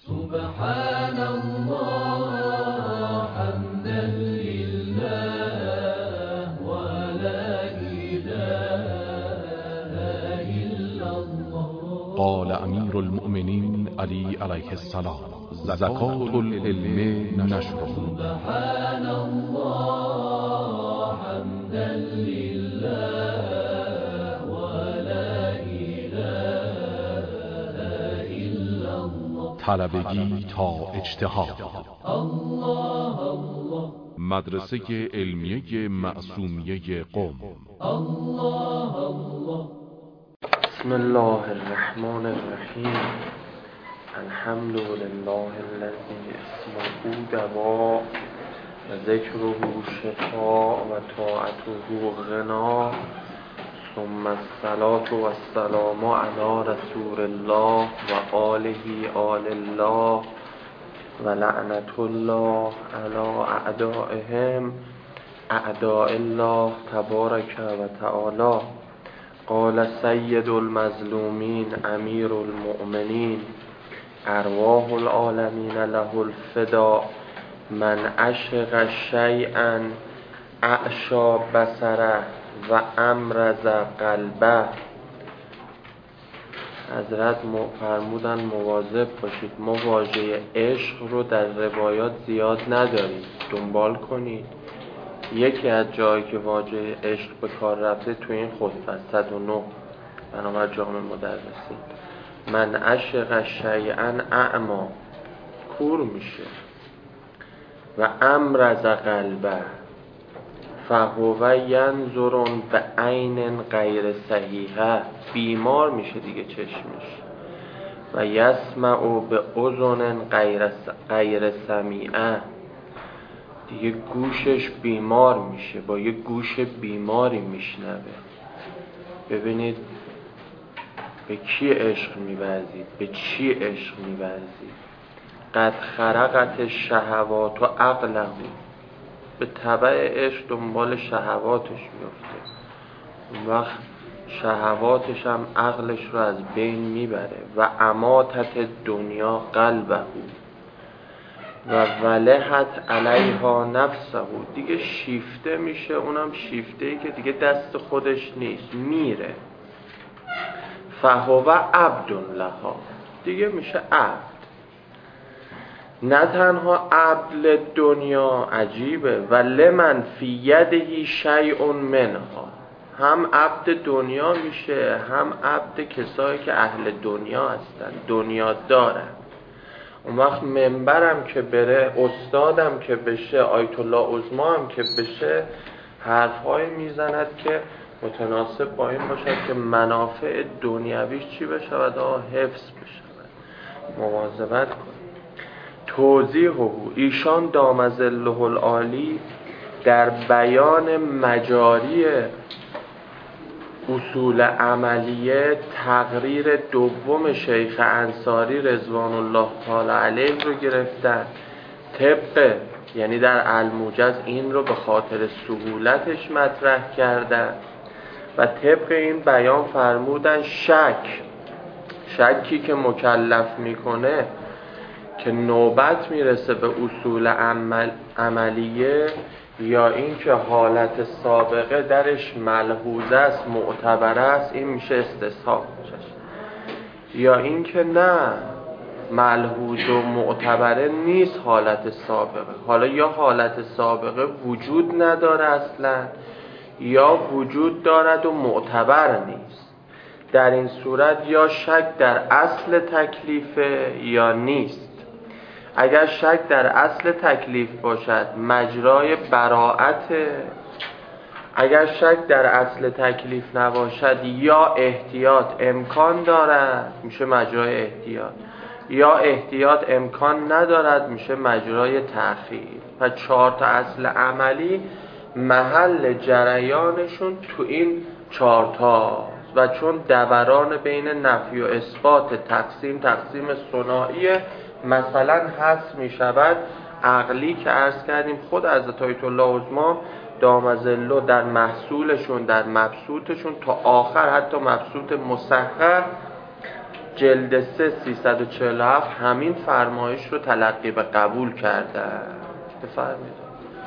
سبحان الله حمدا لله ولا إله إلا الله. قال امیر المؤمنین علی علیه السلام: زکات العلم نشره. سبحان الله حمدا لله ولا إله إلا الله. طلبگی تا اجتهاد. الله الله. مدرسه علمیه معصومیه قم. الله الله. بسم الله الرحمن الرحیم. الحمد لله الذي اسمه دواء و ذکره شفاء و طاعته غنا، ثم الصلاة و السلام علی رسول الله و آله آل الله و لعنت الله علی اعدائهم اعداء الله تبارک و تعالی. قال سید المظلومین امیر المؤمنین ارواح العالمین له الفدا، من عشق شیئا اعشی بصره و امرض قلبه. حضرت فرمودن مواظب باشید، ما واژه عشق رو در روایات زیاد نداریم، دنبال کنید. یکی از جایی که واژه عشق به کار رفته تو این خطبه 109 بنابر جامع مدرسین: من عشق شیئا اعما، کور میشه، و امرض قلبه فهو ینظر به عین غیر صحیحه، بیمار میشه دیگه چشمش، و یسمع به اذن غیر سمیعه، دیگه گوشش بیمار میشه، با یه گوش بیماری میشنوه. ببینید به کی عشق می‌ورزید، به چی عشق می‌ورزید. قد خرقت الشهوات و عقله، به تبع عشق دنبال شهواتش میفته، اون وقت شهواتش هم عقلش رو از بین میبره. و اماتت دنیا قلبه و ولهت علیها نفسه، دیگه شیفته میشه، اونم شیفته‌ای که دیگه دست خودش نیست، میره. فهو عبد لها، دیگه میشه عبد. نه تنها عبد دنیا، عجیبه، و لمن فی یده شیء منها، هم عبد دنیا میشه، هم عبد کسایی که اهل دنیا هستن، دنیا دارن. اون وقت منبرم که بره، استادم که بشه، آیت الله عظما هم که بشه، حرفایی میزند که متناسب با این باشد که منافع دنیویش چی بشه و حفظ بشه. مواظبت کن. توضیحه، ایشان دام ظله العالی در بیان مجاری اصول عملیه تقریر دوم شیخ انصاری رضوان الله تعالی علیه رو گرفتن. طبق یعنی در الموجز این رو به خاطر سهولتش مطرح کردن و طبق این بیان فرمودن شکی که مکلف میکنه که نوبت میرسه به اصول عملیه، یا این که حالت سابقه درش ملحوظه است، معتبره است، این میشه استصحاب، یا این که نه ملحوظ و معتبره نیست حالت سابقه. حالا یا حالت سابقه وجود نداره اصلا، یا وجود دارد و معتبر نیست. در این صورت یا شک در اصل تکلیفه یا نیست. اگر شک در اصل تکلیف باشد مجرای براءت، اگر شک در اصل تکلیف نباشد یا احتیاط امکان دارد میشه مجرای احتیاط، یا احتیاط امکان ندارد میشه مجرای تأخیر. پس 4 تا اصل عملی محل جریانشون تو این 4 تا و چون دوران بین نفی و اثبات تقسیم ثنائیه، مثلا حس می شود عقلی که عرض کردیم خود حضرت آیت الله عظما دام ظله در محصولشون، در مبسوطشون تا آخر، حتی مبسوط مسخر جلد 3 347 همین فرمایش رو تلقی به قبول کرده. بفرمایید.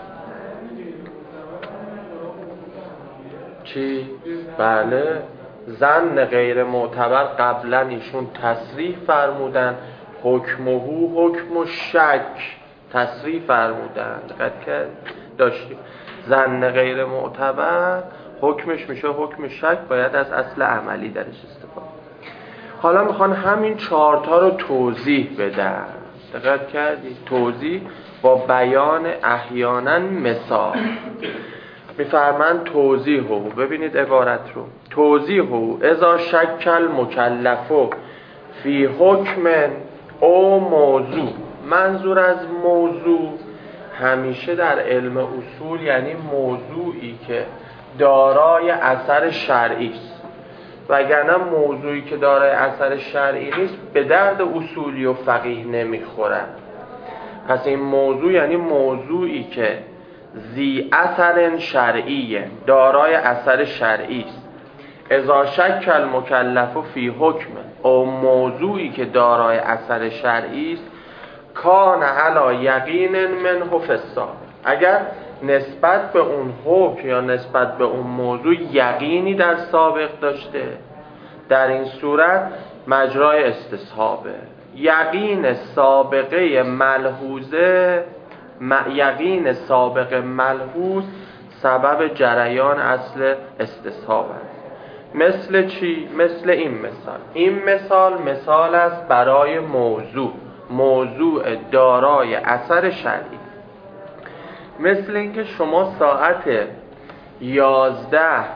چی؟ بله، ظن غیر معتبر قبلا ایشون تصریح فرمودن، حکمه حکم شک تصریح فرمودن. دقت کرد داشتیم ظن غیر معتبر حکمش میشه حکم شک، باید از اصل عملی درش استفاده. حالا میخوان همین 4 تا رو توضیح بدن. دقت کردی؟ توضیح با بیان احیانا مثال. میفرمند توضیح هو، ببینید عبارت رو، توضیح هو اذا شک المکلف فی حکم او موضوع. منظور از موضوع همیشه در علم اصول یعنی موضوعی که دارای اثر شرعی است، وگرنه موضوعی که دارای اثر شرعی نیست به درد اصولی و فقیه نمیخورن. پس این موضوع یعنی موضوعی که ذی اثر شرعیه، دارای اثر شرعی است. اذا شک المکلف فی حکم او موضوعی که دارای اثر شرعی است، کان علی یقین منه فی السابق. اگر نسبت به اون حکم یا نسبت به اون موضوع یقینی در سابق داشته، در این صورت مجرای استصحابه. یقین سابقه ملحوظه، یقین سابق ملحوظ سبب جریان اصل استصحاب است. مثل چی؟ مثل این مثال. این مثال است برای موضوع دارای اثر شرعی. مثل اینکه شما ساعت 11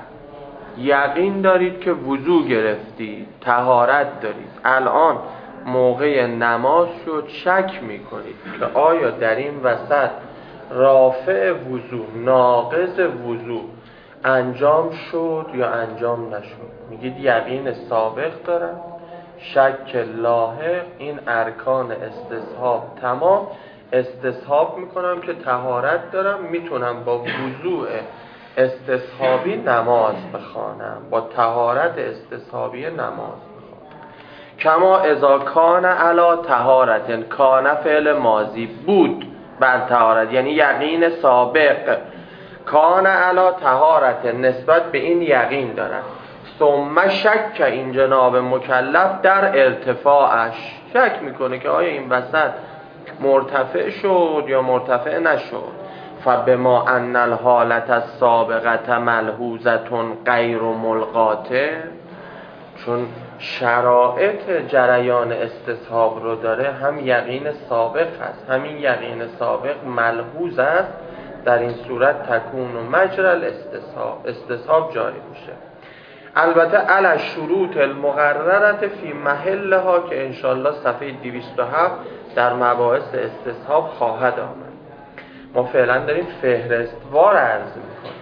یقین دارید که وضو گرفتید، طهارت دارید، الان موقع نماز شد، شک میکنید که آیا در این وسط رافع وضو ناقض وضو انجام شد یا انجام نشد. میگید یقین سابق دارم، شک لاحق، این ارکان استصحاب تمام، استصحاب میکنم که طهارت دارم، میتونم با وضوء استصحابی نماز بخوانم، با طهارت استصحابی نماز بخوانم. کما اذا کان علی طهارت، کان فعل ماضی بود بر طهارت، یعنی یقین سابق، کان علی طهارت نسبت به این یقین دارم. ثم شک این جناب مکلف در ارتفاعش، شک میکنه که آیا این وسط مرتفع شد یا مرتفع نشد. فبما ان الحالت السابقه ملحوظه غیر ملغاته، چون شرایط جریان استصحاب رو داره، هم یقین سابق هست، همین یقین سابق ملحوظ است، در این صورت تکون و مجرى استصحاب جاری میشه. البته علی شروط المقررت فی محلها که انشالله صفحه 207 در مباحث استصحاب خواهد آمد. ما فعلا داریم فهرستوار عرض میکنیم.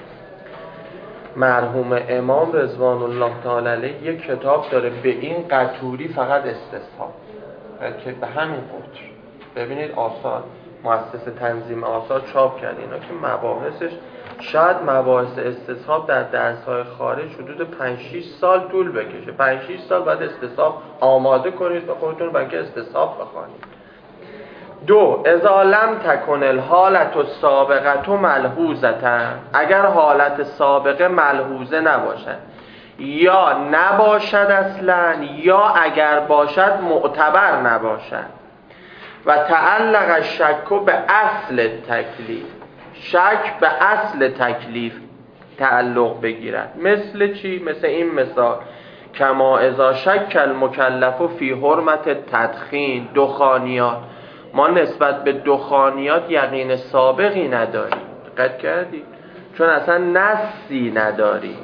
مرحوم امام رضوان الله تعالی علیه یک کتاب داره به این قطوری فقط استصحاب، که به همین قطر ببینید آثار مؤسسه تنظیم آثار چاپ کرد اینا که مباحثش شاید مباحث استصحاب در درس‌های خارج حدود 5-6 سال طول بکشه. 5-6 سال بعد استصحاب آماده کنید به خودتون برای که استصحاب بخوانید. 2 اذا لم تکن الحالت السابقه ملحوظه، اگر حالت سابقه ملحوظه نباشد یا نباشد اصلا، یا اگر باشد معتبر نباشد. و تعلق الشک به اصل تکلیف، شک به اصل تکلیف تعلق بگیرد. مثل چی؟ مثل این مثال، کما اذا شک المکلف فی حرمت تدخین، دخانیات. ما نسبت به دخانیات یقین سابقی نداریم، دقت کردید؟ چون اصلا نصی نداریم.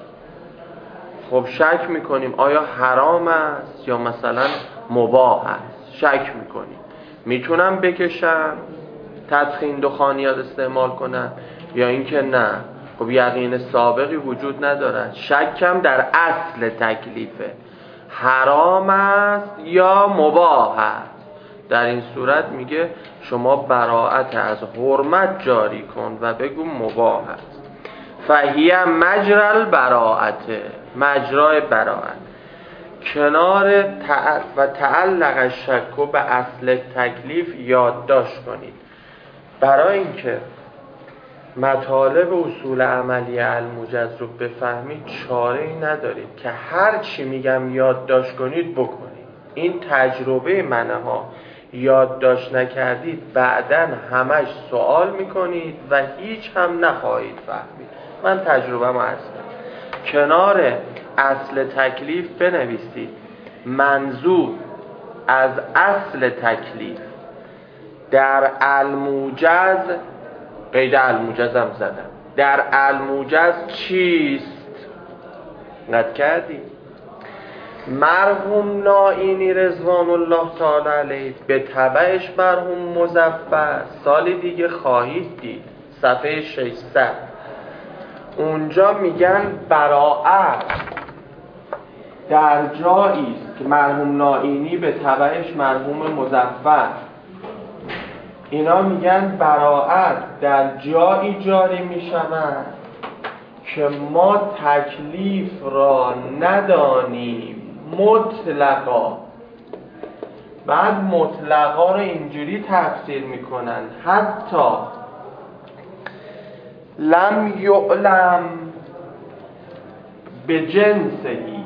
خب شک میکنیم آیا حرام است یا مثلا مباح است، شک میکنیم میتونم بکشم تدخین دخانیات استعمال کنم یا اینکه نه. خب یقین سابقی وجود ندارد، شکم در اصل تکلیفه، حرام است یا مباح است. در این صورت میگه شما براءت از حرمت جاری کن و بگو مباح است. فهیه مجرى البراءت، مجرای براءت. کنار و تعلق الشک به اصل تکلیف یادداشت کنید. برای اینکه مطالب اصول عملی الموجز رو بفهمید چاره‌ای ندارید که هر چی میگم یادداشت کنید بکنید. این تجربه منه ها. یادداشت نکردید بعداً همش سوال میکنید و هیچ هم نخواهید فهمید. من تجربه‌ام هست. کنار اصل تکلیف بنویسید منظور از اصل تکلیف در الموجز، قید الموجز هم زدم، در الموجز چیست؟ نت کردی؟ مرحوم نائینی رضوان الله تعالی علیه به تبعش مرحوم مظفر سال دیگه خواهید دید، صفحه 600 اونجا میگن براءت در جایی است که مرحوم نائینی به تبعش مرحوم مظفر، اینا میگن براءت در جایی جاری میشود که ما تکلیف را ندانیم مطلقا. بعد مطلقا رو اینجوری تفسیر میکنن حتی لم یعلم به جنسهی،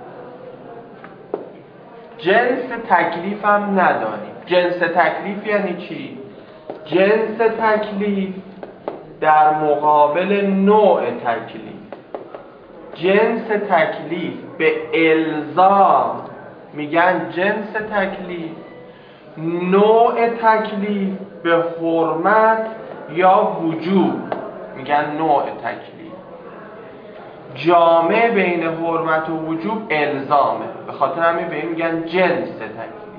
جنس تکلیف هم ندانیم. جنس تکلیف یعنی چی؟ جنس تکلیف در مقابل نوع تکلیف. جنس تکلیف به الزام میگن جنس تکلیف، نوع تکلیف به حرمت یا وجوب میگن نوع تکلیف. جامع بین حرمت و وجوب الزامه، به خاطر همین به این میگن جنس تکلیف.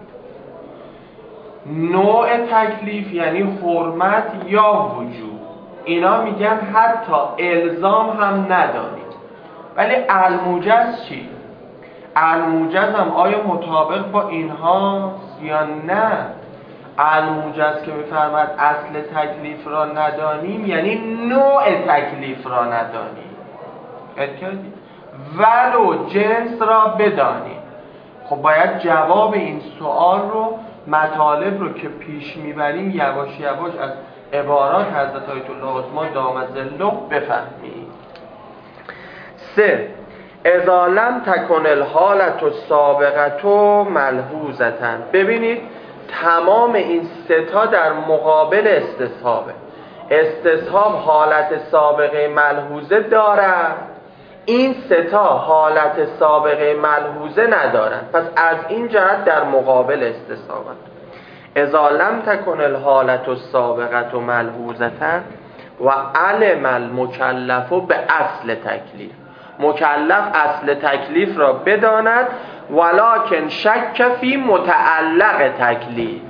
نوع تکلیف یعنی حرمت یا وجوب. اینا میگن حتی الزام هم نداریم. ولی الموجز چی؟ الموجز هم آیا مطابق با اینهاست یا نه؟ الموجز که میفرماد اصل تکلیف را ندانیم یعنی نوع تکلیف را ندانیم. ولو جنس را بدانیم. خب باید جواب این سوال رو، مطالب رو که پیش میبریم یواش یواش از عبارات حضرت آیت الله عظما دام ظله بفهمیم. 3. اذا لم تکن الحالة السابقة ملحوظة. ببینید تمام این سه تا در مقابل استصحابه. استصحاب حالت سابقه ملحوظه دارد، این سه تا حالت سابقه ملحوظه ندارن، پس از این جهت در مقابل استصحابن. اذا لم تکن الحالة السابقة ملحوظة و علم المکلف به اصل تکلیف. مکلف اصل تکلیف را بداند ولکن شک فی متعلق تکلیف.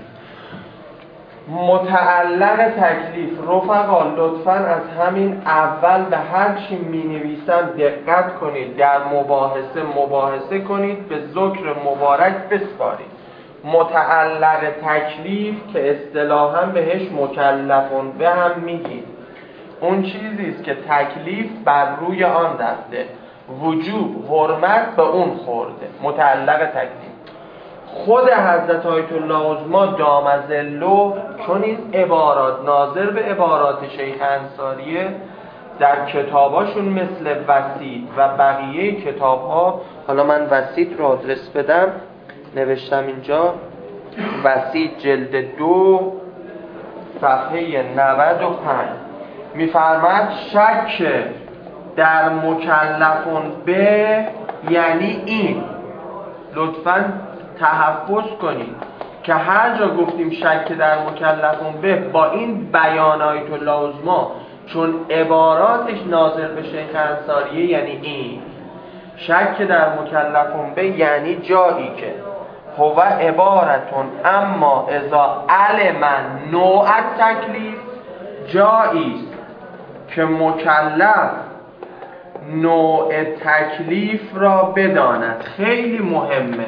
متعلق تکلیف رفقا لطفاً از همین اول به هر چی می نویسم دقت کنید، در مباحثه کنید، به ذکر مبارک بسپارید. متعلق تکلیف که اصطلاحاً بهش مکلفون به هم میگید، اون چیزی است که تکلیف بر روی آن رفته، وجوب حرمت به اون خورده. متعلق تکلیف خود حضرت آیت الله عظما دام ظله چون این عبارات ناظر به عبارات شیخ انصاریه در کتاباشون مثل وسیط و بقیه کتابها، حالا من وسیط رو آدرس بدم، نوشتم اینجا وسیط جلد 2 صفحه 95 میفرماد شک در مکلفون به یعنی این. لطفاً تحفظ کنید که هر جا گفتیم شک در مکلفون به با این بیان آیت الله عظما، چون عباراتش ناظر به شیخ انصاریه یعنی این. شک در مکلفون به یعنی جایی که هو عبارتون اما اذا علم نوع تکلیف، جایی که مکلف نوع تکلیف را بداند. خیلی مهمه،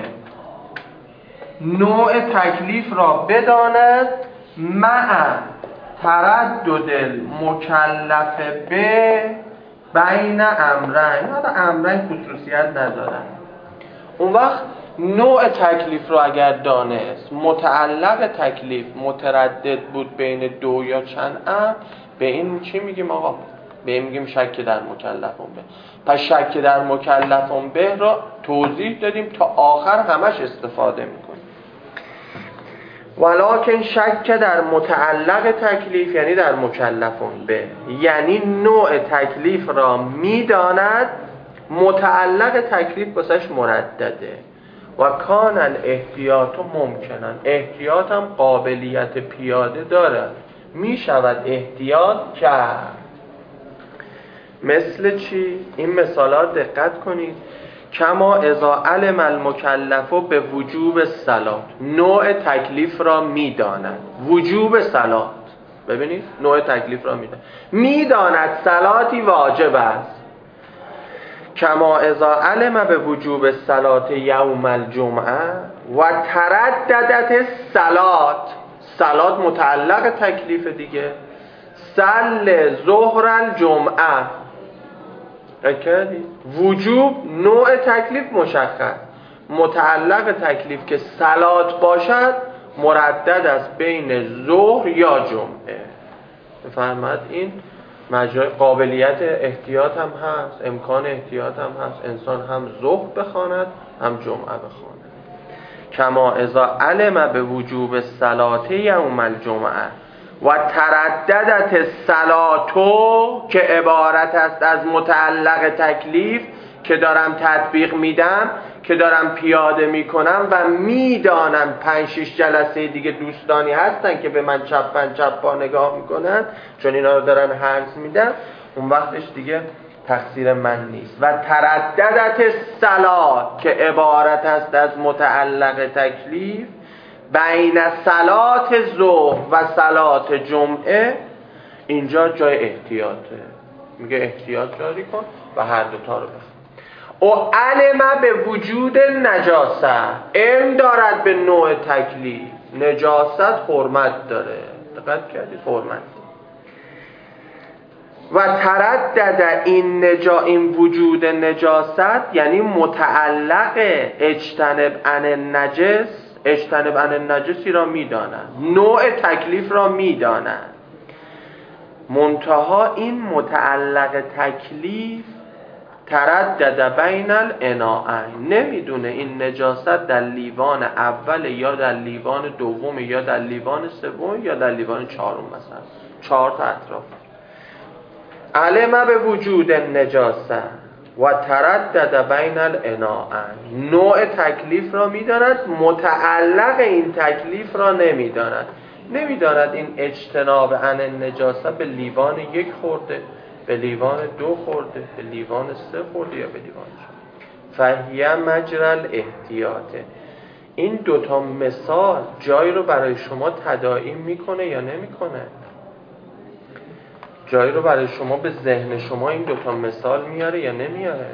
نوع تکلیف را بداند مع تردد المکلف به بین امرین. حالا امرین خصوصیت ندارن. اون وقت نوع تکلیف رو اگر دانست، متعلق تکلیف متردد بود بین دو یا چند امر، به این چی میگیم آقا؟ به این میگیم شک در مکلفون به. پس شک در مکلفون به رو توضیح دادیم تا آخر همش استفاده میکنیم. ولکن شک در متعلق تکلیف یعنی در مکلفون به، یعنی نوع تکلیف را میداند، متعلق تکلیف بسش مردده. و کان الاحتیاط ممکنن، احتیاط هم قابلیت پیاده دارد، می شود احتیاط کرد. مثل چی؟ این مثالات دقت کنید. کما اذا علم المکلف به وجوب صلات، نوع تکلیف را می داند، وجوب صلات، ببینید نوع تکلیف را می داند، می داند صلاتی واجب است. کما اذا علم به وجوب صلات یوم الجمعه و ترددت صلات متعلق تکلیف دیگه، صل ظهر الجمعه، وجوب نوع تکلیف مشخص، متعلق تکلیف که صلات باشد مردد است بین ظهر یا جمعه. بفرمایید این مجرای قابلیت احتیاط هم هست، امکان احتیاط هم هست، انسان هم ظهر بخواند هم جمعه بخواند. کما اذا علم به وجوب صلات یوم الجمعه و ترددت صلاتو، که عبارت است از متعلق تکلیف که دارم تطبیق میدم، که دارم پیاده میکنم و میدانم 5-6 جلسه دیگه دوستانی هستن که به من چپ پا نگاه میکنن چون اینا رو دارن حرف میدن، اون وقتش دیگه تقصیر من نیست. و ترددت صلات که عبارت است از متعلق تکلیف بین صلات ظهر و صلات جمعه، اینجا جای احتیاطه، میگه احتیاط جاری کن و هر دوتا رو بخون. او علم به وجود نجاست، علم دارد به نوع تکلیف، نجاست حرمت داره، دقت کردید حرمت. و تردد این وجود نجاست یعنی متعلق اجتنب عن النجسی را میداند، نوع تکلیف را میداند. منتها این متعلق تکلیف تردد بین الاناءین، نمیدونه این نجاست در لیوان اول یا در لیوان دوم یا در لیوان سوم یا در لیوان چهارم، مثلا 4 تا اطراف. علم به وجود نجاست و تردد بین الاناءین، نوع تکلیف را میداند، متعلق این تکلیف را نمیداند. این اجتناب عن النجاسه به لیوان 1 خورده، به لیوان 2 خورده، به لیوان 3 خورده یا به لیوان 4. فهیه مجرى الاحتیاطه. این دوتا مثال جایی رو برای شما تداعی میکنه یا نمیکنه؟ جایی رو برای شما به ذهن شما این دوتا مثال میاره یا نمیاره؟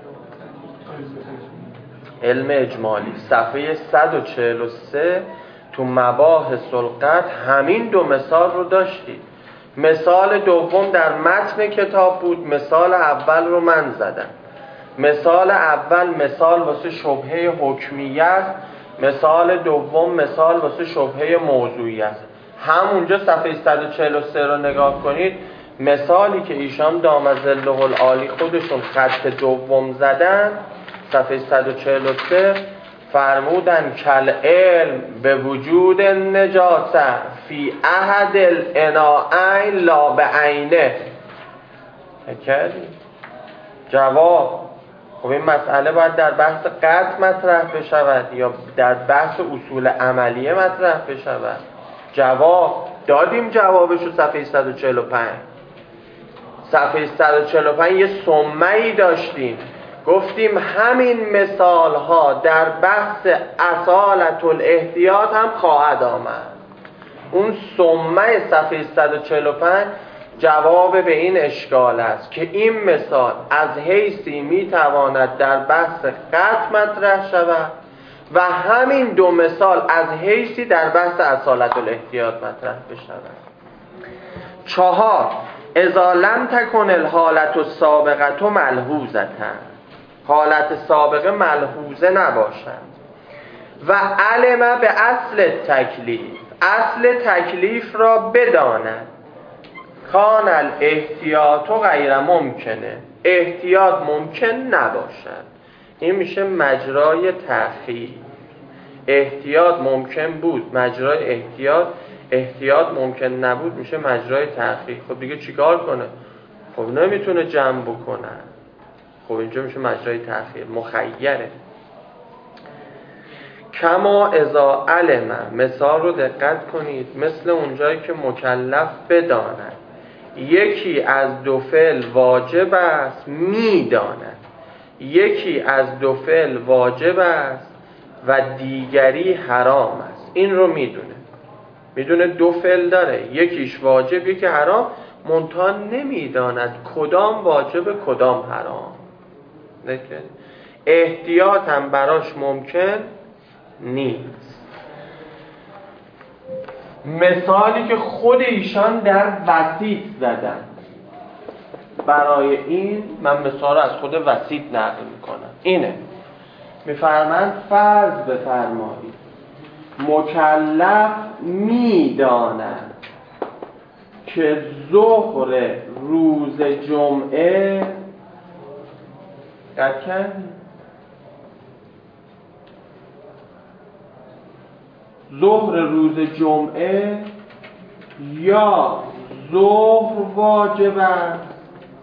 علم اجمالی صفحه 143 تو مباحث القطع همین 2 مثال رو داشتید. مثال دوم در متن کتاب بود، مثال اول رو من زدم. مثال اول مثال واسه شبهه حکمیت، مثال دوم مثال واسه شبهه موضوعیت. همونجا صفحه 143 رو نگاه کنید، مثالی که ایشان دام ظله العالی خودشون خط دوم زدن، صفحه 143 فرمودن کل علم به وجود نجاسه فی احد الاناءین لا به عینه. جواب: خب این مسئله باید در بحث قطع مطرح بشود یا در بحث اصول عملیه مطرح بشود؟ جواب دادیم، جوابشو صفحه 145. صفحه 145 یه سمه‌ای داشتیم، گفتیم همین مثال ها در بحث اصالت الاحتیاط هم خواهد آمد. اون سمه صفحه 145 جواب به این اشکال است که این مثال از حیثی میتواند در بحث قطع مطرح شود و همین 2 مثال از حیثی در بحث اصالت الاحتیاط مطرح بشود. 4 اذا لم تکن الحالت السابقه ملحوظه. حالت سابقه ملحوظه نباشد. و علم به اصل تکلیف، اصل تکلیف را بداند. کان الاحتیاط غیر ممکنه، احتیاط ممکن نباشد. این میشه مجرای تأخیر. احتیاط ممکن بود، مجرای احتیاط ممکن نبود، میشه مجرای تأخیر. خب دیگه چیکار کنه؟ خب نمیتونه جمع بکنه. خب اینجا میشه مجرای تأخیر، مخیره. کما اذا علم، مثال رو دقت کنید، مثل اونجایی که مکلف بداند یکی از دو فعل واجب است، میداند یکی از دو فعل واجب است و دیگری حرام است. این رو میدونه دو فعل داره، یکیش واجب یکی حرام، منتها نمیداند کدام واجب کدام حرام. احتیاط هم براش ممکن نیست. مثالی که خود ایشان در وسیط زدن، برای این من مثال از خود وسیط نقل میکنم. اینه میفرمند فرض بفرمایید مکلف میداند که ظهر روز جمعه ظهر روز جمعه یا ظهر واجب است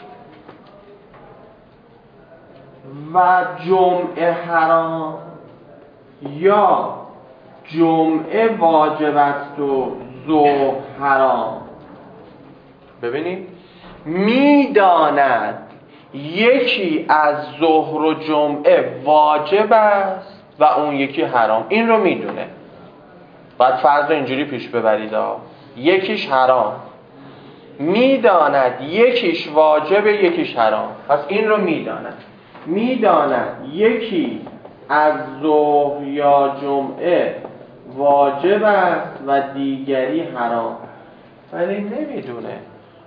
و جمعه حرام، یا جمعه واجب است و ظهر حرام. ببینید میداند یکی از ظهر و جمعه واجب است و اون یکی حرام. این رو میدونه. باید فرض اینجوری پیش ببرید یکیش حرام، میداند یکیش واجب یکیش حرام. پس این رو میداند یکی از ظهر یا جمعه واجب است و دیگری حرام، ولی نمیدونه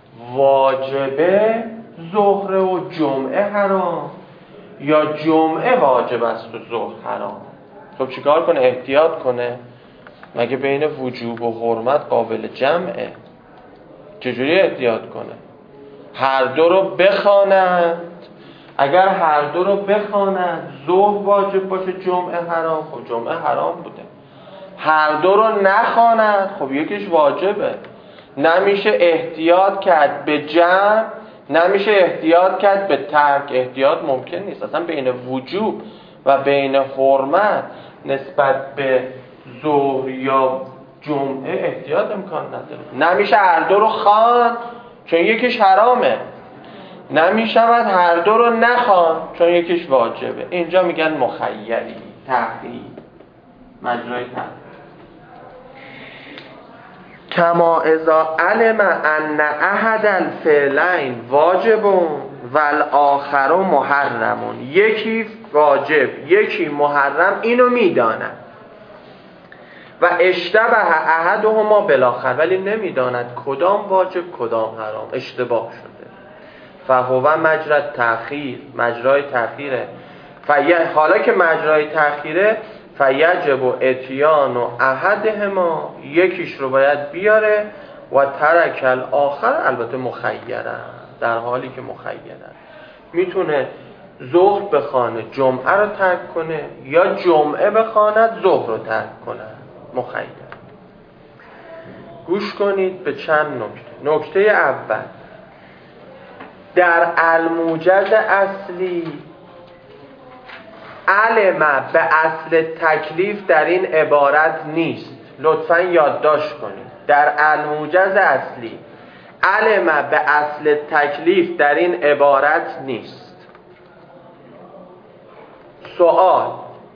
واجبه ظهر و جمعه حرام یا جمعه واجب است و ظهر حرام. خب چیکار کنه؟ احتیاط کنه. مگه بین وجوب و حرمت قابل جمعه؟ چجوری احتیاط کنه؟ هر دو رو بخواند. اگر هر دو رو بخواند ظهر واجب باشه جمعه حرام، خب جمعه حرام بوده. هر دو رو نخواند، خب یکیش واجبه. نمیشه احتیاط کرد به جمع، نمیشه احتیاط کرد به ترک. احتیاط ممکن نیست. اصلا بین وجوب و بین حرمت نسبت به ظهر یا جمعه احتیاط امکان نداره. نمیشه هر دو رو خواند چون یکیش حرامه، نمیشود هر دو رو نخواند چون یکیش واجبه. اینجا میگن مخیری، تخییر، مجرای تخییر. کما اذا علم ان احد الفعلین واجب و الاخر محرم، یکی واجب یکی محرم، اینو میداند. و اشتبه احدهما بالاخر، ولی نمیداند کدام واجب کدام حرام، اشتباه شده. فهو مجرى تأخیر، مجرای تأخیره. حالا که مجرای تأخیره فیجب اتیان و احدهما، یکیش رو باید بیاره و ترک الاخر، البته مخیره، در حالی که مخیره میتونه ظهر بخوانه جمعه رو ترک کنه یا جمعه بخواند ظهر رو ترک کنه، مخیر. گوش کنید به چند نکته. نکته اول، در الموجز اصلی علم به اصل تکلیف در این عبارت نیست. لطفاً یادداشت کنید. در الموجز اصلی علم به اصل تکلیف در این عبارت نیست. سوال،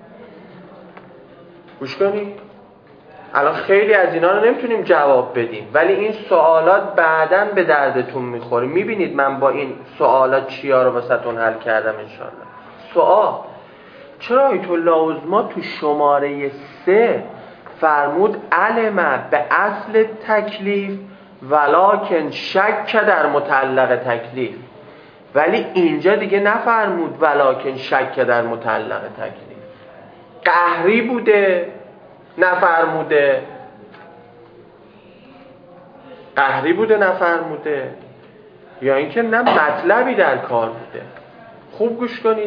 گوش کنید. الان خیلی از اینا رو نمیتونیم جواب بدیم، ولی این سوالات بعداً به دردتون میخوره. میبینید من با این سوالات چیا رو واسهتون حل کردم انشالله. سوال، چرا آیت الله عظما تو شماره 3 فرمود علم به اصل تکلیف ولکن شک در متعلق تکلیف؟ ولی اینجا دیگه نفرمود ولکن شک در متعلق تکلیف. قهری بوده نفرموده، قهری بوده نفرموده، یا اینکه نه مطلبی در کار بوده. خوب گوش کنید،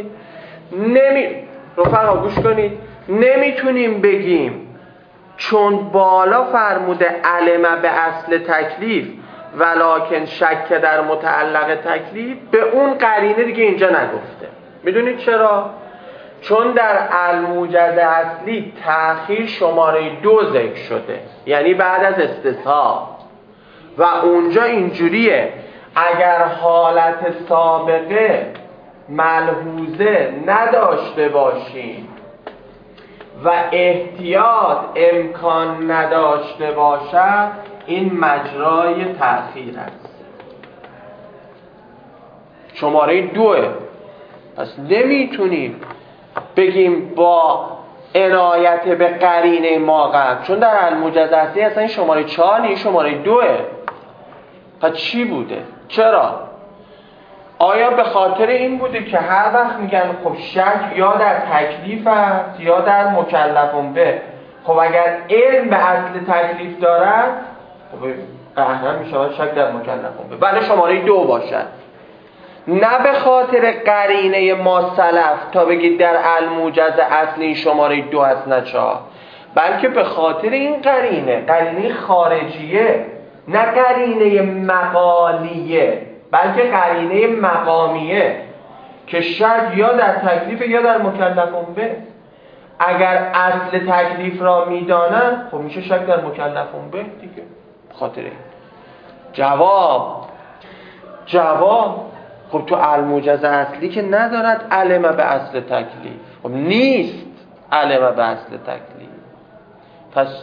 رفقا گوش کنید، نمیتونیم بگیم چون بالا فرموده علم به اصل تکلیف ولکن شک در متعلق تکلیف، به اون قرینه دیگه اینجا نگفته. میدونید چرا؟ چون در الموجز اصلی تأخیر شماره 2 ذکر شده، یعنی بعد از استصحاب، و اونجا اینجوریه اگر حالت سابقه ملحوظه نداشته باشیم و احتیاط امکان نداشته باشد این مجرای تأخیر است. شماره 2، پس نمیتونیم بگیم با عنایت به قرینه ما قبل، چون در الموجز اصلی اصلا این شماره 4 نیست، شماره 2. پس چی بوده؟ چرا؟ آیا به خاطر این بوده که هر وقت میگن خب شک یا در تکلیف است یا در مکلفون به، خب اگر علم به اصل تکلیف دارد خب قهرن میشود شک در مکلفون به، بله شماره 2 باشد. نه به خاطر قرینه ما سلف تا بگید در الموجز اصلی شماره 2 است نه 4، بلکه به خاطر این قرینه خارجیه، نه قرینه مقالیه بلکه قرینه مقامیه که شک یا در تکلیف یا در مکلفون به. اگر اصل تکلیف را میدانن خب میشه شک در مکلفون به دیگه. خاطر این جواب خب تو الموجز اصلی که ندارد علم به اصل تکلیف، خب نیست علم به اصل تکلیف. پس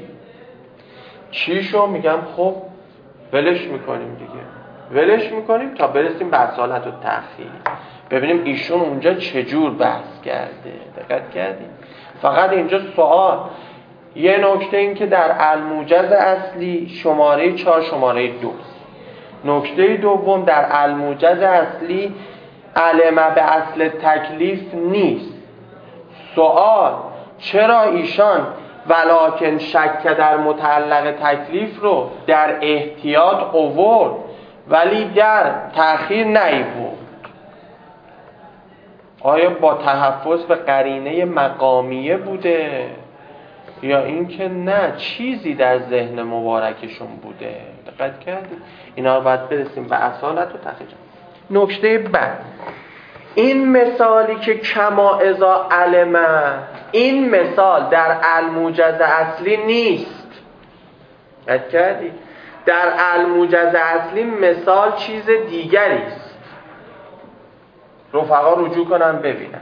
چی شو میگم خب ولش میکنیم دیگه، ولش میکنیم تا برسیم به اصالت و تأخیر، ببینیم ایشون اونجا چجور بحث کرده. دقت کردیم؟ فقط اینجا سوال یه نکته این که در الموجز اصلی شماره 4 شماره 2. نکته دوم در الموجز اصلی علم به اصل تکلیف نیست. سوال چرا ایشان ولکن شک در متعلق تکلیف رو در احتیاط آورد ولی در تأخیر نیورد؟ آیا با تحفظ به قرینه مقامیه بوده یا اینکه نه چیزی در ذهن مبارکشون بوده؟ دقت کردید؟ اینا رو باید برسیم به اصالت و تأخیر. نکته بعد این مثالی که کما اذا علمه، این مثال در الموجز اصلی نیست. دقت کردید؟ در الموجز اصلی مثال چیز دیگری است. رفقا رجوع کنن ببینن.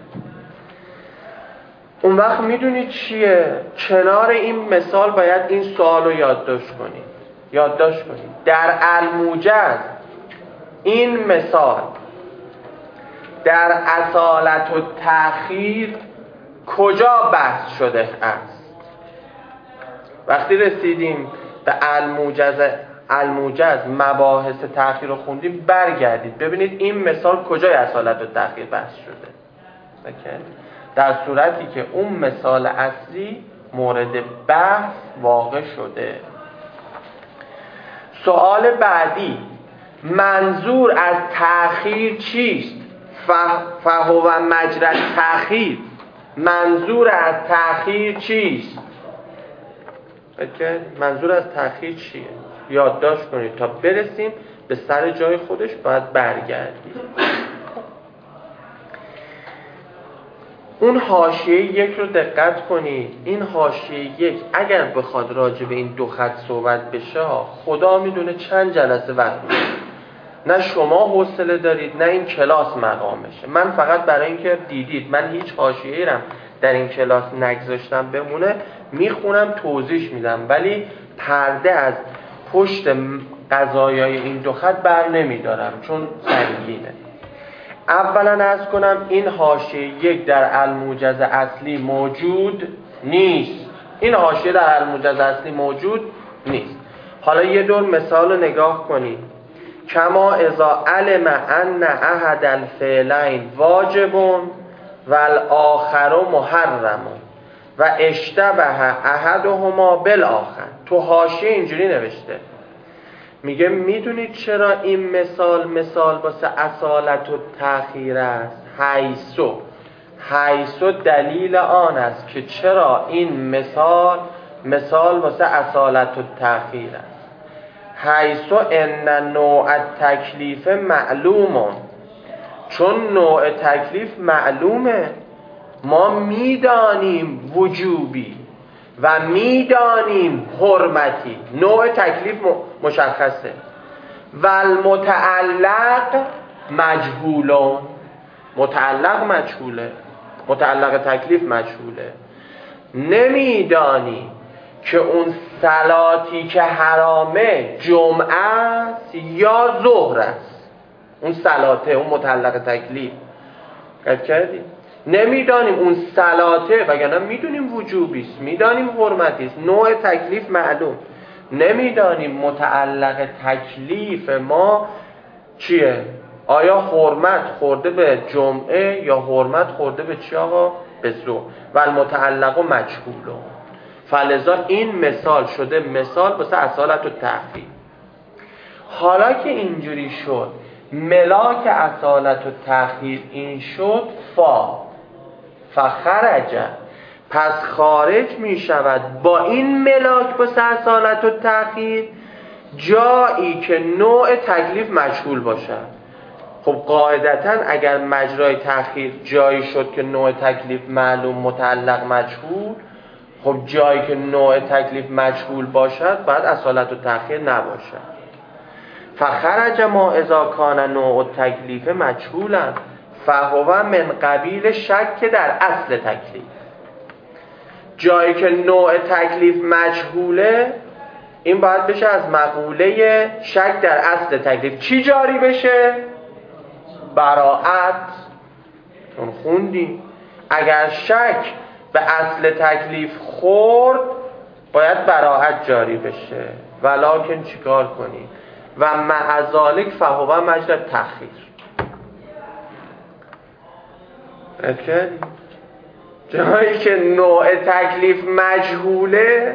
اون وقت میدونید چیه؟ کنار این مثال باید این سوال رو یادداشت کنید. در الموجز این مثال در اصالت و تأخیر کجا بحث شده است؟ وقتی رسیدیم به الموجز مباحث تأخیر رو خوندیم، برگردید ببینید این مثال کجای اصالت و تأخیر بحث شده. در صورتی که اون مثال اصلی مورد بحث واقع شده. سوال بعدی منظور از تأخیر چیست؟ فهو مجرى تأخیر. منظور از تأخیر چیست؟ منظور از تأخیر چیه؟ یادداشت کنید تا برسیم به سر جای خودش باید برگردید. اون حاشیه 1 رو دقت کنید. این حاشیه 1 اگر بخواد راجع به این 2 خط صحبت بشه خدا میدونه چند جلسه وقت میشه. نه شما حوصله دارید نه این کلاس مقامشه. من فقط برای اینکه دیدید من هیچ حاشیه‌ای رو در این کلاس نگذاشتم بمونه، میخونم توضیح میدم، ولی پرده از پشت قضایای این 2 خط بر نمیدارم چون سنگینه. اولا عرض کنم این حاشیه 1 در الموجز اصلی موجود نیست. این حاشیه در الموجز اصلی موجود نیست. حالا یه دور مثال رو نگاه کنید. کما اذا علم ان احد الفعلین واجب و الاخر محرم و اشتبه احدهما بالاخر. تو حاشیه اینجوری نوشته، میگه میدونید چرا این مثال واسه اصالت و تأخیر است؟ حیثو دلیل آن است که چرا این مثال واسه اصالت و تأخیر است. حیثو ان نوع تکلیف معلومون، چون نوع تکلیف معلومه، ما میدانیم وجوبی و میدانیم حرمتی، نوع تکلیف مشخصه. و المتعلق مجهولون، متعلق مجهوله، متعلق تکلیف مجهوله. نمیدانیم که اون صلاتی که حرامه جمعه است یا ظهر است، اون صلاته، اون متعلق تکلیف. قد کردیم نمیدانیم اون صلاته، وگرنه میدونیم وجوبی است، میدانیم حرمتی است، نوع تکلیف معلوم. نمیدانیم متعلق تکلیف ما چیه، آیا حرمت خورده به جمعه یا حرمت خورده به چی آقا؟ به ظهر. و المتعلق مجهول. فلذا این مثال شده مثال واسه اصالت و تأخیر. حالا که اینجوری شد، ملاک اصالت و تأخیر این شد، فخرج، پس خارج می شود با این ملاک واسه اصالت و تأخیر جایی که نوع تکلیف مجهول باشد. خب قاعدتاً اگر مجرای تأخیر جایی شد که نوع تکلیف معلوم متعلق مجهول، خب جایی که نوع تکلیف مجهول باشد باید اصالت و تأخیر نباشد. فخرج ما اذا کان نوع تکلیف مجهولا فهو من قبیل شک در اصل تکلیف. جایی که نوع تکلیف مجهوله، این باید بشه از مقوله شک در اصل تکلیف. چی جاری بشه؟ براءت. چون خوندی اگر شک به اصل تکلیف خورد باید براءت جاری بشه، ولکن چیکار کنی؟ و مع ذالک فهو مجرى تأخیر. جایی که نوع تکلیف مجهوله،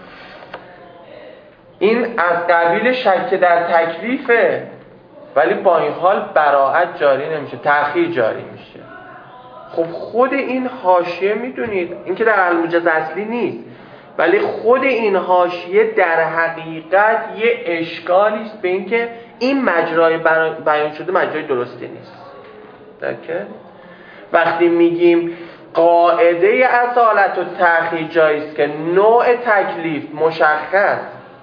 این از قبیل شک در تکلیفه، ولی با این حال براءت جاری نمیشه، تأخیر جاری میشه. خب خود این حاشیه میدونید این که در الموجز اصلی نیست، ولی خود این حاشیه در حقیقت یه اشکالی است به این که این مجرای بیان شده مجرای درستی نیست. درکه؟ وقتی میگیم قاعده اصالت و تأخیر جایی است که نوع تکلیف مشخص،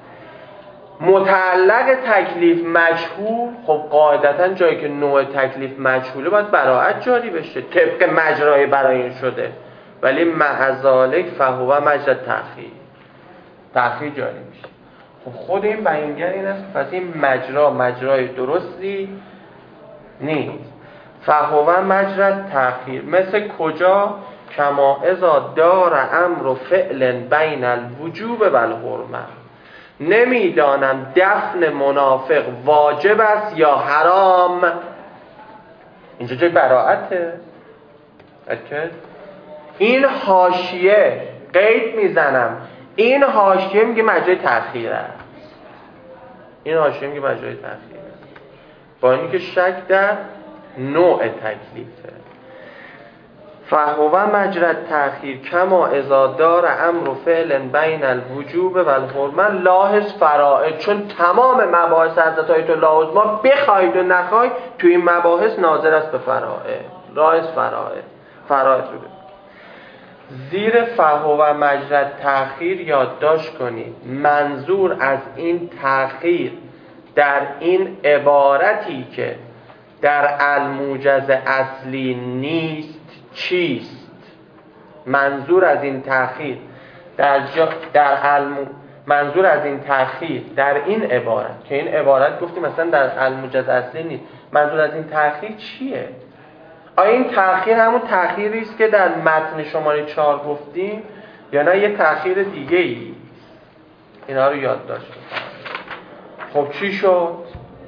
متعلق تکلیف مجهول، خب قاعدتا جایی که نوع تکلیف مجهوله باید براءت جاری بشه طبق مجرای براین شده، ولی مع ذالک فهو مجرى تأخیر جاری میشه. خب خود این بیانگر این است، پس این مجرای درستی نیست. فهو مجرى تأخیر مثل کجا؟ کما اذا دار امر فعل بین الوجوب و الحرمه. نمیدانم دفن منافق واجب است یا حرام. اینجا جای براءته. این حاشیه قید میزنم، این حاشیه میگه مجرای تأخیر است. این حاشیه میگه مجرای تأخیر است، با اینکه شک در نوع تکلیفه. فهو مجرى تأخیر کما اذا دار امر فعل بین الوجوب و الحرمه لاحظ فرائض. چون تمام مباحث حضرت آیت الله عظمی بخواید و نخواید تو این مباحث ناظر است به فرائض. لاحظ فرائض رو زیر فهو مجرى تأخیر یادداشت کنید. منظور از این تأخیر در این عبارتی که در الموجز اصلی نیست چیست؟ منظور از این تأخیر منظور از این تأخیر در این عبارت، که این عبارت گفتیم مثلا در الموجز اصلی نیست، منظور از این تأخیر چیه؟ آیا این تأخیر همون تأخیری است که در متن شماره 4 گفتیم یا نه یه تأخیر دیگه ای؟ اینا رو یادداشت کنید. خب چی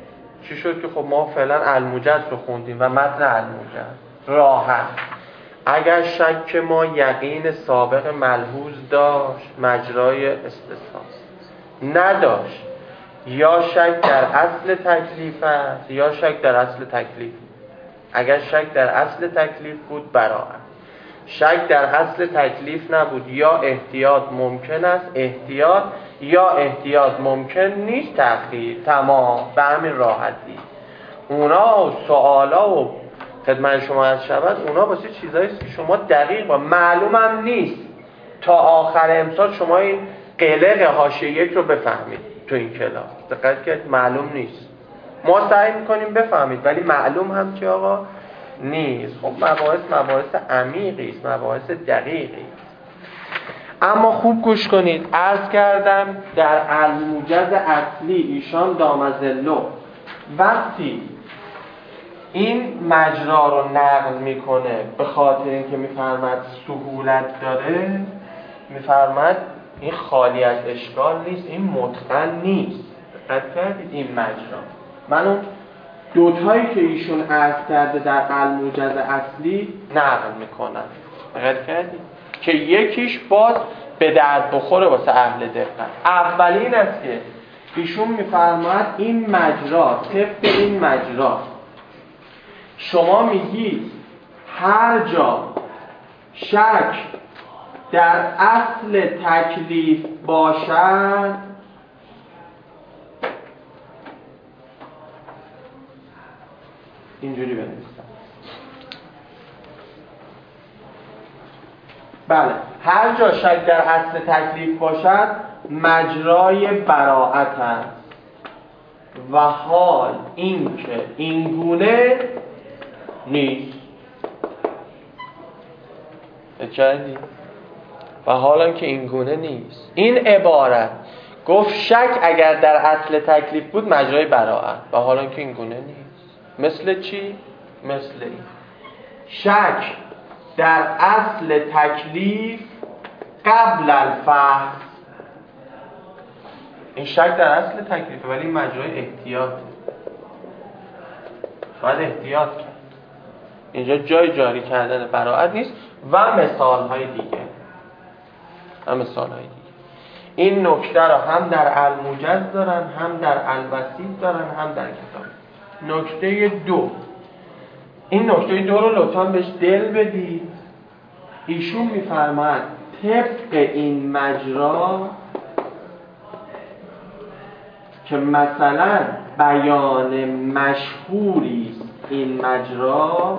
چی شد که خب ما فعلا الموجز رو خوندیم و متن الموجز راحت. اگر شک ما یقین سابق ملحوظ داشت مجرای استثناست، نداشت یا شک در اصل تکلیف است یا شک در اصل تکلیف. اگر شک در اصل تکلیف بود براءت، شک در اصل تکلیف نبود یا احتیاط ممکن است احتیاط یا احتیاط ممکن نیست تأخیر. تمام به همین راحتی. اونا و سوالا و خدمت شما از شود اونا واسه چیزاییست که شما دقیق و معلوم هم نیست تا آخر امسال شما این قلق حاشیه یک رو بفهمید تو این کلاس. دقت کنید معلوم نیست. ما سعی میکنیم بفهمید ولی معلوم هم که آقا نیست. خب مباحث عمیقی است، مباحث دقیقی. اما خوب گوش کنید. عرض کردم در الموجز اصلی ایشان دامزلو وقتی این مجرا رو نقل میکنه به خاطر اینکه میفرماد سهولت داره، میفرماد این خالی از اشکال نیست، این متقن نیست. دقت کردید این مجرا. من اون دوتایی که ایشون عرض کرده در الموجز اصلی نقل میکنن. دقت کردید که یکیش باز به درد بخوره واسه اهل دقت. اولین است که ایشون میفرماد این مجرا طبق این مجرا شما میگید هر جا شک در اصل تکلیف باشد اینجوری بنویسم. بله، هر جا شک در اصل تکلیف باشد مجرای براءت است و حال این که این گونه نیست. بچردی؟ و حالا که این گونه نیست. این عبارت گفت شک اگر در اصل تکلیف بود مجرای براءت و حالا که این گونه نیست. مثل چی؟ مثل این شک در اصل تکلیف قبل الفحص. این شک در اصل تکلیفه ولی مجرای احتیاطه. باید احتیاط کرد. اینجا جای جاری کردن براءت نیست. و مثالهای دیگه این نکته را هم در الموجز دارن، هم در الوسیط دارن، هم در کتاب. نکته دو، این نکته دو رو لطفاً بهش دل بدید. ایشون میفرماید طبق این مجرا که مثلا بیان مشهوری است این مجرا،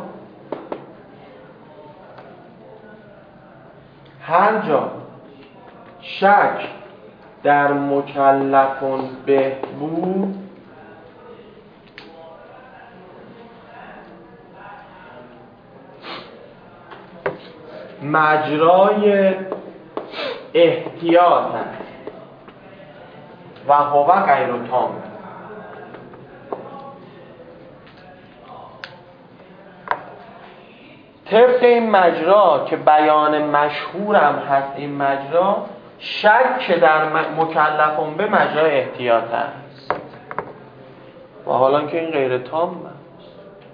هر جا شک در مکلفون به بود مجرای احتیاط است و هو غیر تام. طبق این مجرا که بیان مشهورم هست این مجرا، شک در مکلفون به مجرای احتیاط است و حالا که این غیر تام است.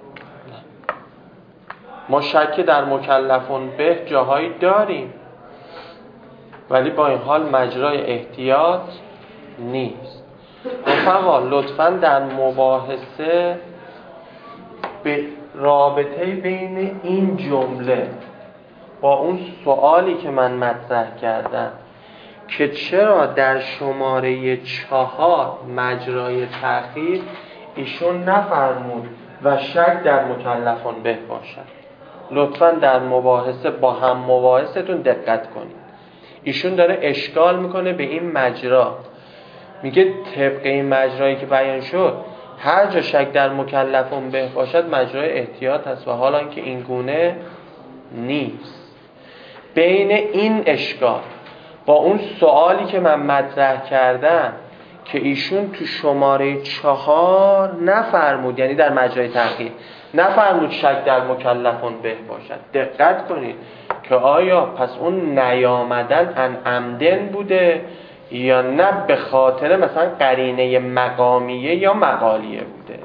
ما شک در مکلفون به جاهایی داریم ولی با این حال مجرای احتیاط نیست. رفقا لطفاً در مباحثه به رابطه بین این جمله با اون سوالی که من مطرح کردم که چرا در شماره 4 مجرای تأخیر ایشون نفرمود و شک در مکلفون به باشد، لطفاً در مباحثه با هم مباحثتون دقت کنید. ایشون داره اشکال میکنه به این مجرا، میگه طبق این مجرایی که بیان شد هر جا شک در مکلفون به باشد مجرای احتیاط است و حالا که این گونه نیست. بین این اشکال با اون سوالی که من مطرح کردم که ایشون تو شماره 4 نفرمود، یعنی در مجرای تأخیر نفرمود شک در مکلفون به باشد، دقت کنید که آیا پس اون نیامدن ان عمدن بوده یا نه به خاطر مثلا قرینه مقامیه یا مقالیه بوده.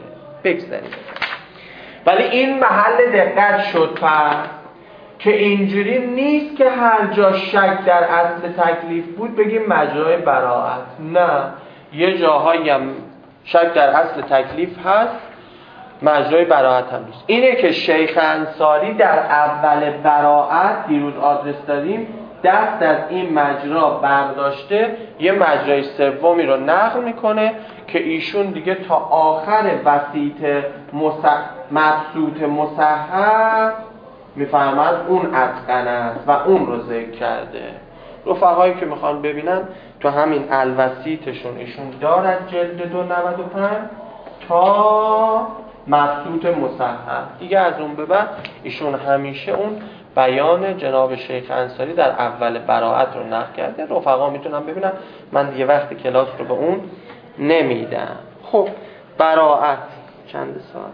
بگذاریم. ولی این محل دقت شد پس که اینجوری نیست که هر جا شک در اصل تکلیف بود بگیم مجرای براءت. نه، یه جاهایی هم شک در اصل تکلیف هست، مجرای براءت هم نیست. اینه که شیخ انصاری در اول براءت دیروز آدرس دادیم دست از این مجرا برداشته، یه مجرای سومی رو نقل میکنه که ایشون دیگه تا آخر وسیط مبسوط مصحح میفرماد اون اتقن است و اون رو ذکر کرده. رفقایی که میخوان ببینن تو همین الوسیطشون ایشون دارد جلد 295 تا مبسوط مصحح. دیگه از اون به بعد ایشون همیشه اون بیان جناب شیخ انصاری در اول براءت رو نقل کرده. رفقا میتونن ببینن، من دیگه وقت کلاس رو به اون نمیدم. خب براءت چند سال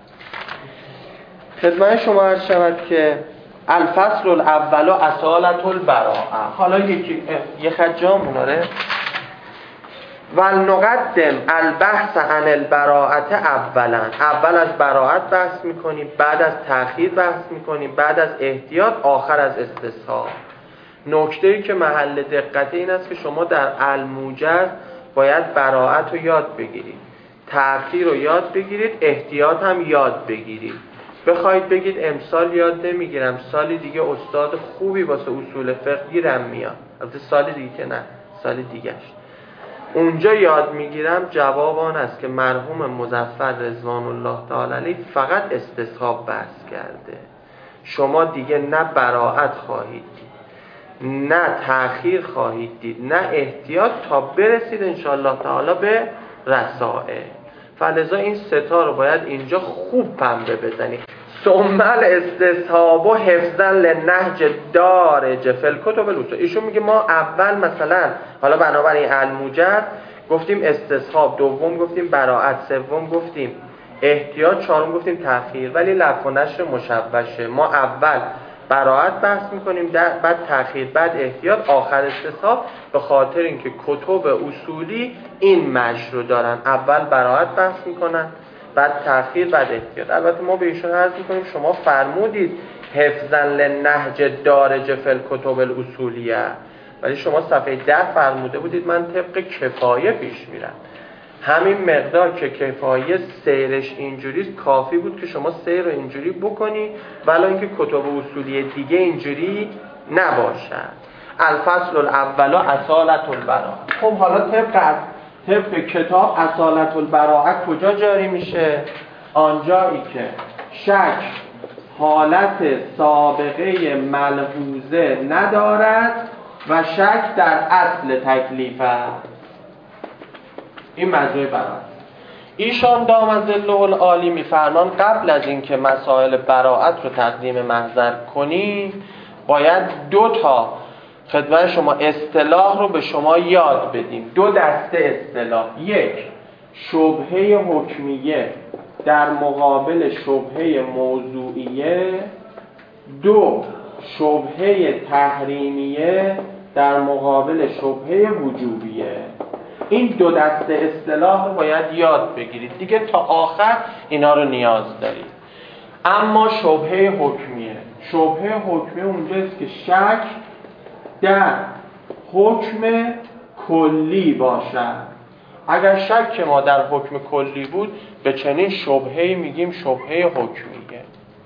خدمت شما عرض شود که الفصل الاول اصالة البراءه. حالا یه خط جا موناره ولنقدم البحث عن البراءه اولا. اول از براءت بحث میکنیم، بعد از تأخیر بحث میکنیم، بعد از احتیاط، آخر از استصحاب. نکته‌ای که محل دقت این است که شما در الموجز باید براءت رو یاد بگیرید، تأخیر رو یاد بگیرید، احتیاط هم یاد بگیرید. بخواید بگید امسال یاد نمیگیرم، سالی دیگه استاد خوبی واسه اصول فقه گیرم میاد، البته سال دیگه که نه، سال دیگهش اونجا یاد میگیرم. جواب آن است که مرحوم مظفر رضوان الله تعالی علیه فقط استصحاب بحث کرده. شما دیگه نه براءت خواهید دید، نه تأخیر خواهید دید، نه احتیاط، تا برسید انشاءالله تعالی به رسائل. فلذا این ستا رو باید اینجا خوب پنبه بزنید. ثم الاستصحاب و حفظا لنهج دارج فی الکتب الاصول. ایشون میگه ما اول مثلا حالا بنابراین الموجز گفتیم استصحاب، دوم گفتیم براءت، سوم گفتیم احتیاط، چهارم گفتیم تأخیر، ولی لف و نشر مشوشه. ما اول براءت بحث میکنیم، بعد تأخیر، بعد احتیاط، آخر استصحاب، به خاطر اینکه کتب اصولی این مشی رو دارن، اول براءت بحث میکنن، بعد تأخیر، بعد احتیاط. البته ما به ایشون عرض میکنیم شما فرمودید حفظاً للنهج دارج فی الکتب الاصولیه، ولی شما صفحه 10 فرموده بودید من طبق کفایه پیش میرم. همین مقدار که کفایه سیرش اینجوری کافی بود که شما سیر رو اینجوری بکنی، ولی اینکه کتب اصولی دیگه اینجوری نباشد. الفصل الاول اصالة البراءه. خب حالا طبق کتاب اصالة البراءه کجا جاری میشه؟ آنجایی که شک حالت سابقه ملحوظه ندارد و شک در اصل تکلیف است. این مجرای براءت. ایشان دامن ظله العالی میفرمان قبل از اینکه مسائل براءت رو تقدیم محضر کنیم باید 2 تا خدمت شما اصطلاح رو به شما یاد بدیم. 2 دسته اصطلاح. 1 شبهه حکمیه در مقابل شبهه موضوعیه. 2 شبهه تحریمیه در مقابل شبهه وجوبیه. این 2 دسته اصطلاح رو باید یاد بگیرید دیگه، تا آخر اینا رو نیاز دارید. اما شبهه حکمیه اونجاست که شک در حکم کلی باشد. اگر شک ما در حکم کلی بود به چنین شبهه‌ای میگیم شبهه حکمیه.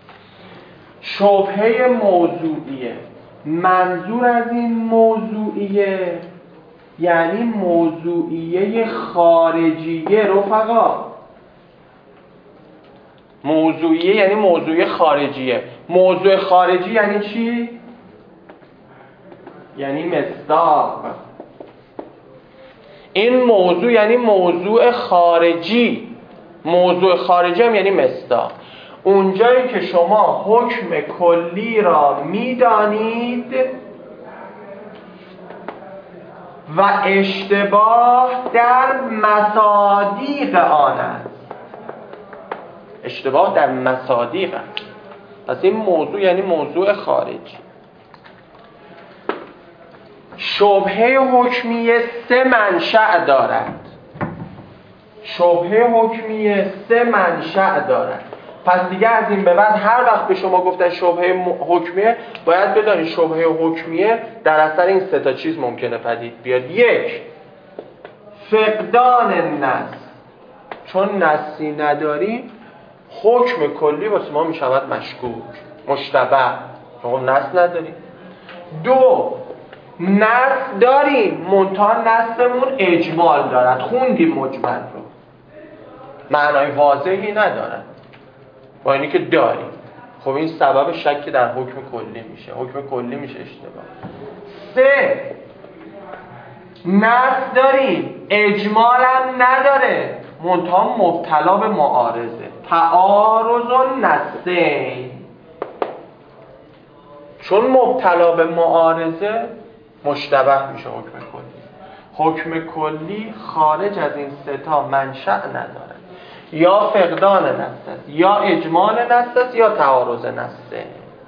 شبهه موضوعیه، منظور از این موضوعیه یعنی موضوعیه خارجیه. رفقا موضوعیه یعنی موضوع خارجیه. موضوع خارجی یعنی چی؟ یعنی مصداق. این موضوع یعنی موضوع خارجی. موضوع خارجی هم یعنی مصداق. اونجایی که شما حکم کلی را میدانید و اشتباه در مصادیق آن است. اشتباه در مصادیق است. پس این موضوع یعنی موضوع خارجی. شبهه حکمیه 3 منشأ دارد. شبهه حکمیه 3 منشأ دارد. پس دیگه از این به بعد هر وقت به شما گفتن شبهه حکمیه باید بدانید شبهه حکمیه در اثر این 3 تا چیز ممکنه پدید بیاد. 1 فقدان نص، چون نصی نداری حکم کلی واسه ما میشود مشکوک مشتبه، چون نص نداری. 2 نص داریم منتها نصمون اجمال دارد، خوندیم مجمل رو معنای واضحی ندارد با اینی که داریم. خب این سبب شک در حکم کلی میشه، حکم کلی میشه اشتباه. 3 نص داریم اجمال هم نداره منتها مبتلا به معارضه، تعارض النصین. چون مبتلا به معارضه مشتبه میشه حکم کلی. حکم کلی خارج از این 3 تا منشأ نداره، یا فقدان نص است، یا اجمال نص است، یا تعارض نصه.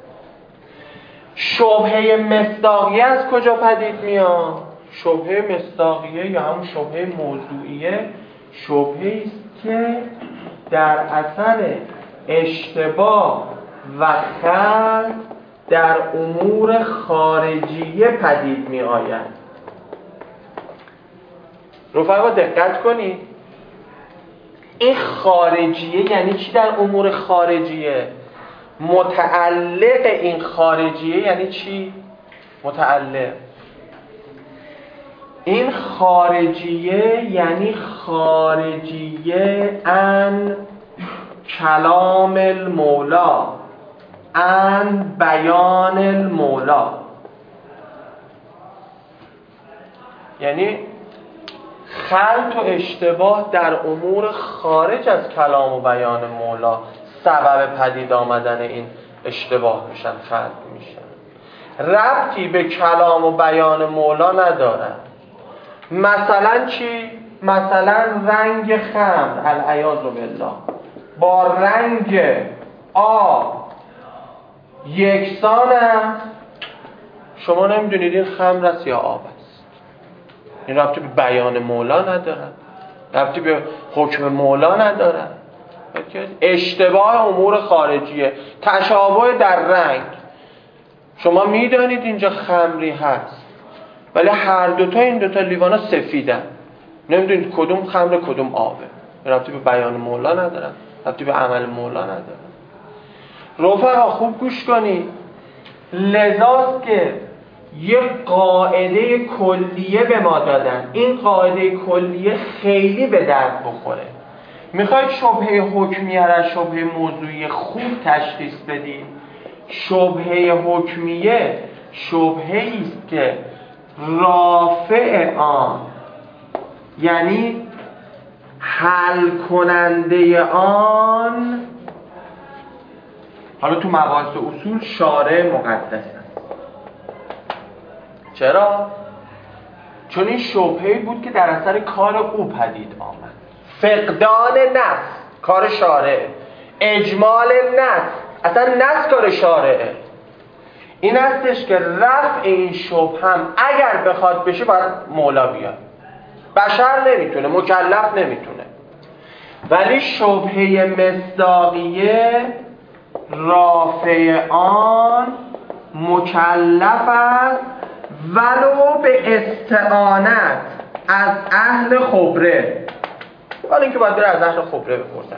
شبهه مصداقیه از کجا پدید میاد؟ شبهه مصداقیه یا همون شبهه موضوعیه شبهه است که در اثر اشتباه و خلط در امور خارجیه پدید می آید. رفقا دقت کنید، این خارجیه یعنی چی؟ در امور خارجیه متعلق این خارجیه یعنی چی؟ متعلق این خارجیه یعنی خارجیه عن کلام المولا، عن بیان المولا، یعنی خلط و اشتباه در امور خارج از کلام و بیان مولا سبب پدید آمدن این اشتباه میشن، خلط میشن، ربطی به کلام و بیان مولا ندارن. مثلا چی؟ مثلا رنگ خمر العیاذ بالله با رنگ آب یکسان است، شما نمیدونید این خمر است یا آب است. این ربطی به بیان مولا ندارد، ربطی به حکم مولا ندارد. اشتباه امور خارجیه، تشابه در رنگ. شما میدانید اینجا خمری هست ولی هر دوتا این دوتا لیوانا سفیدن، نمیدونید کدوم خمر کدوم آبه. ربطی به بیان مولا ندارن، ربطی به عمل مولا ندارن. رفقا خوب گوش کنید، لذاست که یک قاعده کلیه به ما دادن. این قاعده کلیه خیلی به درد بخوره. میخواید شبهه حکمیه را شبهه موضوعی خوب تشخیص بدید. شبهه حکمیه شبهه‌ای است که رافع آن یعنی حل کننده آن، حالا تو مباحث اصول شارع مقدس است. چرا؟ چون این شبهه‌ای بود که در اثر کار او پدید آمد. فقدان نص کار شارع، اجمال نص اصلا نص کار شارعه. این هستش که رفع این شبهه هم اگر بخواد بشه باید مولا بیاد. بشر نمیتونه، مکلف نمیتونه. ولی شبهه مصداقیه رافع آن مکلف است ولو به استعانت از اهل خبره. حالا اینکه باید بره از اهل خبره بپرسن.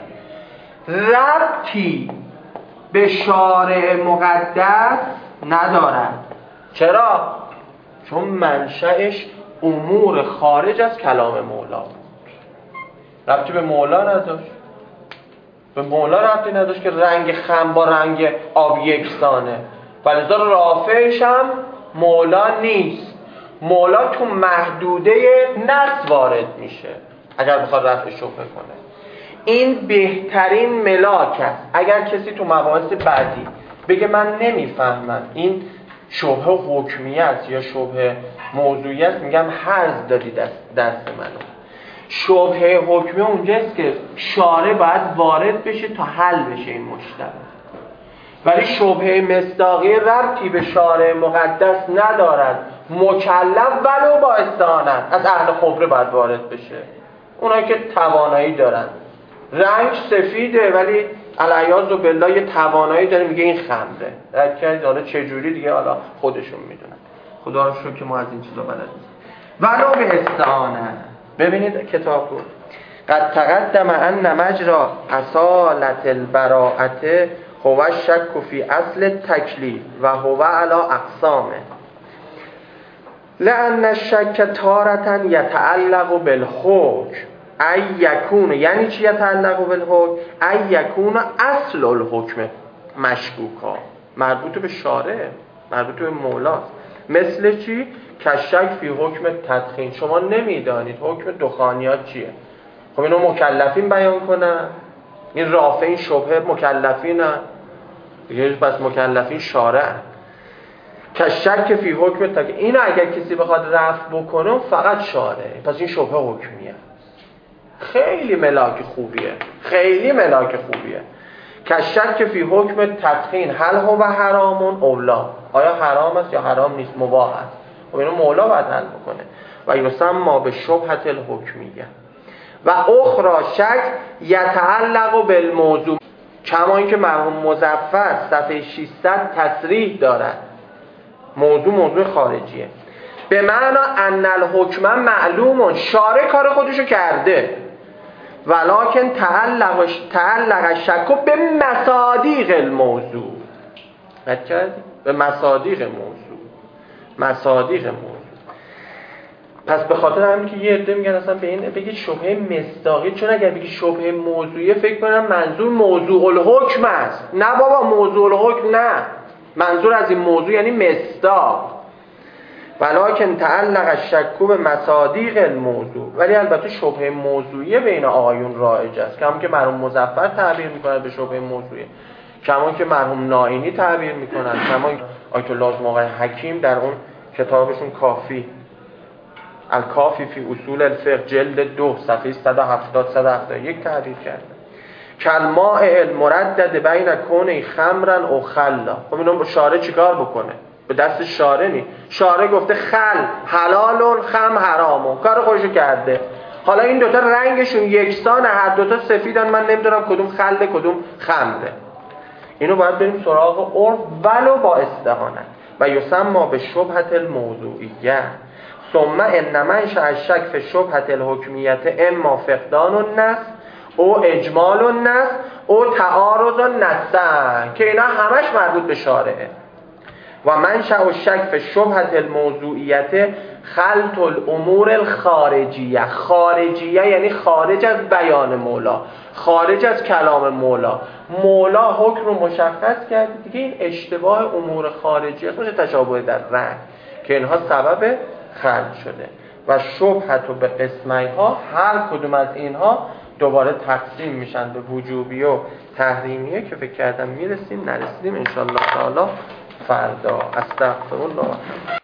ربطی به شارع مقدس ندارد. چرا؟ چون منشأش امور خارج از کلام مولا بود. ربطی به مولا نداشت. به مولا ربطی نداشت که رنگ خم با رنگ آب یکسانه. ولذا رافعش هم مولا نیست. مولا تو محدوده نص وارد میشه اگر بخواد رفع شبهه کنه. این بهترین ملاک است. اگر کسی تو مباحث بعدی بگه من نمیفهمم این شبهه حکمیه است یا شبهه موضوعی است، میگم حرز دادی دست منو. شبهه حکمیه اونجاست که شارع باید وارد بشه تا حل بشه این مشکل. ولی شبهه مصداقی ربطی به شارع مقدس ندارد، مکلف ولو با استعانت از اهل خبره باید وارد بشه. اونایی که توانایی دارن. رنگ سفیده ولی العیاذ بالله یه توانایی داره میگه این خمره. درک حالا چه جوری دیگه حالا خودشون میدونن. خدا رو شکر که ما از این چیزا بلد نیستیم. ولو به استعانه. ببینید کتاب رو. قد تقدم ان مجرا اصالت البراءه هو الشک فی اصل تکلیف و هو علی اقسامه. لأن الشک تارة یتعلق بالحکم ای یکون، یعنی چی یتعلق بالحکم؟ ای یکون اصل الحکم مشکوکا، مربوط به شارع، مربوط به مولاست. مثل چی؟ کشک فی حکم تدخین. شما نمیدانید حکم دخانیات چیه. خب اینو مکلفین بیان کنن، این رافع این شبهه مکلفین هم دیگه، پس مکلفین شارع. کشک فی حکم تدخین، اینو اگر کسی بخواد رفع بکنه فقط شارع، پس این شبهه حکمیه. خیلی ملاک خوبیه، خیلی ملاک خوبیه. کشک فی حکم تدخین هل هو حرامون اولا، آیا حرام است یا حرام نیست، مباح است. خب اینو مولا باید حل بکنه. و یسمى به شبهة الحکمیه. و اخرى شک یتعلق بالموضوع، کما اینکه مرحوم مظفر صفحه 600 تصریح دارد موضوع خارجیه. به معنی ان الحکم معلوم، شارع کار خودشو کرده، ولکن تعلق شک به مصادیق الموضوع، به مصادیق موضوع. پس به خاطر همین که یه عده میگن اصلا به این بگید شبهه مصداقی، چون اگر بگید شبهه موضوعیه فکر کنم منظور موضوع الحکم است. نه بابا، موضوع الحکم نه، منظور از این موضوع یعنی مصداق. ولکن تعلق الشک به مصادیق الموضوع، ولی البته شبهه موضوعیه بین آقایون رایج است، کما که مرحوم مظفر تعبیر میکنه به شبهه موضوعیه، کما که مرحوم نائینی تعبیر میکنن، کما آیت الله آقای حکیم در اون کتابشون کافی الکافی فی اصول الفقه جلد 2 صفحه 170 171 تعبیر کرده. کلماء المردد بین کون خمرن او خلا. خب اینو شارع چیکار بکنه؟ به دست شارع نی. شارع گفته خل حلال، خم حرام، کار خودشو کرده. حالا این دوتا رنگشون یکسانه، هر دوتا سفیدن، من نمیدونم کدوم خله کدوم خمره. اینو باید بریم سراغ عرف ولو با استهانت. و یسمى به شبهة الموضوعیه. ثم انما الشک فی شبهة الحکمیت اما فقدان النص او اجمال النص او تعارض النص، که اینا همش مربوط به شارعه. و منشأ الشک فی شبهة الموضوعیت خلط الامور الخارجیه. خارجیه یعنی خارج از بیان مولا، خارج از کلام مولا. مولا حکم رو مشخص کرده دیگه، این اشتباه امور خارجی است، مثل تشابه در رنگ که اینها سبب خلط شده. و شبهت به قسمیها، هر کدوم از اینها دوباره تقسیم میشن به وجوبی و تحریمیه که فکر کردم میرسیم، نرسیدیم. انشالله تعالی فردا. استغفرالله.